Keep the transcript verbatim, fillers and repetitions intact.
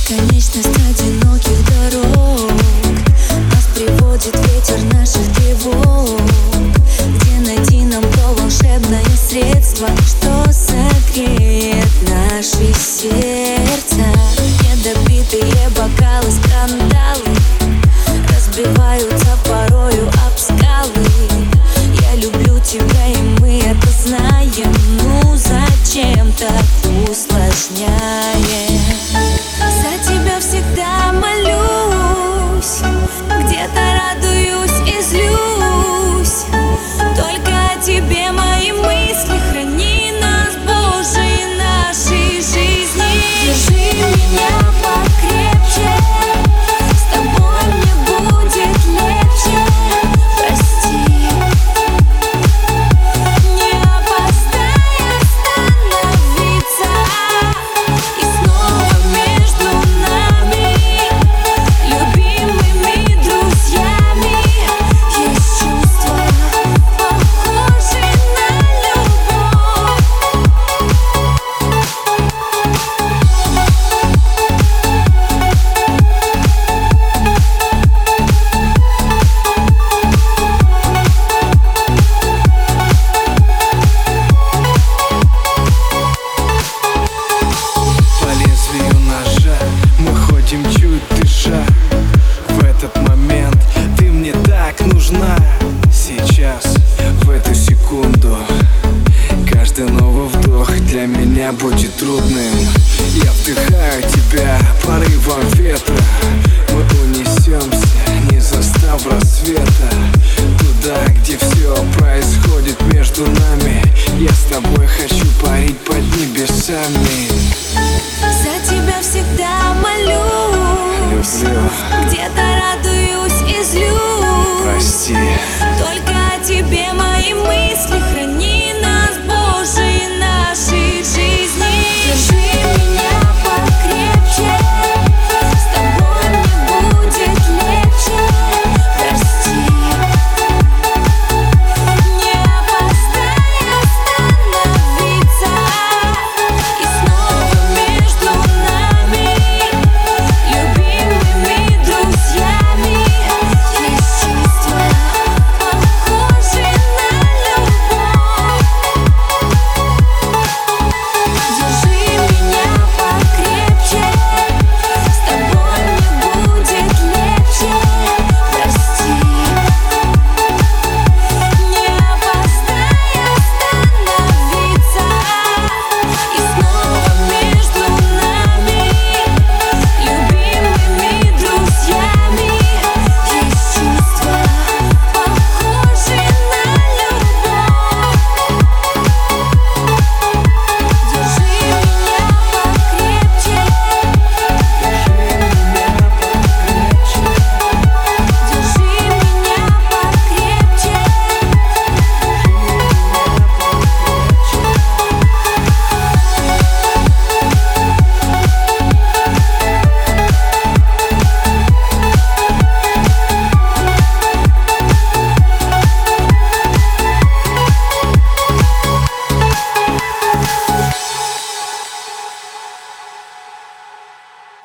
Бесконечность одиноких дорог нас приводит ветер наших тревог. Где найти нам то волшебное средство, что согреет наши сердца? Недопитые бокалы, скандалы разбиваются порою об скалы. Я люблю тебя, и мы это знаем. Ну зачем так усложняем? За тебя всегда молюсь, где-то радуюсь и злюсь. Только о тебе мои мысли, храни нас, Боже, и нашей жизни. Держи меня покрепче, с тобой мне будет легче. Прости, не опоздай остановиться. И снова между нами, любимыми друзьями, есть чувства, похожие на любовь. По лезвию ножа мы ходим чуть дыша. В этот момент ты мне так нужна. Сейчас, в эту секунду, каждый новый вдох для меня будет трудным. Я вдыхаю тебя порывом ветра. Мы унесемся, не застав рассвета, туда, где все происходит между нами. Я с тобой хочу парить под небесами. За тебя всегда молюсь, Люблю. где-то